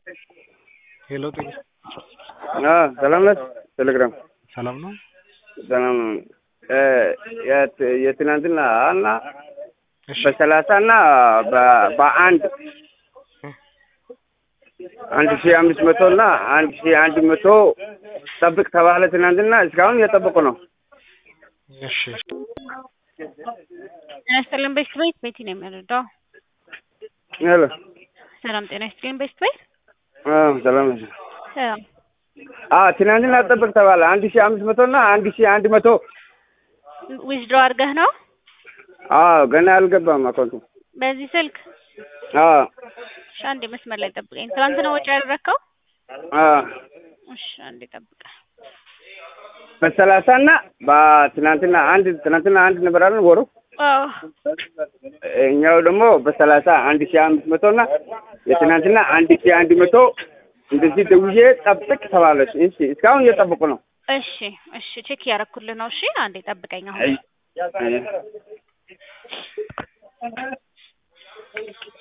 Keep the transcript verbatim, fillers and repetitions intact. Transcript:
ሄሎ ጤና አ ሰላም ነህ? ቴሌግራም ሰላም ነው። ሰላም እ የት የትናንትና እና እሺ በሰላሳ እና በአንድ አንድ ሺህ አምስት መቶ እና አንድ ሺህ አንድ መቶ ጠብቅ ተባለ ትናንትና። እስካሁን እየጠበቁ ነው። እሺ ጤና ይስጥልኝ ቤስት ቤት ቤቲ ነው የምረዳው። ሄሎ ሰላም ጤና ይስጥልኝ ቤስት ቤት። አ ሰላም ነህ? ሰላም አ ትናንትና ጠብቅ ተባለ አንድ ሺህ አምስት መቶ እና አንድ ሺህ አንድ መቶ ዊዝድሮ አድርገህ ነው? አዎ ገና አልገባም አካውንቱ። በዚህ ስልክ አዎ እሺ፣ አንዴ መስመር ላይ ጠብቀኝ። ትናንት ነው ወጪ ያደረከው? አዎ እሺ፣ አንዴ ጠብቀኝ። በሰላሳ እና በትናንትና አንድ ትናንትና አንድ ነበር አይደል ወሩ? አዎ እኛው ደግሞ በሰላሳ አንድ ሺህ አምስት መቶ እና የትናንትና አንድ ሺህ አንድ መቶ እንደዚህ ደውዬ ጠብቅ ተባለች። እሺ እስካሁን እየጠበቁ ነው። እሺ እሺ፣ ቼክ ያደረኩልህ ነው። እሺ አንዴ ጠብቀኝ አሁን። አይ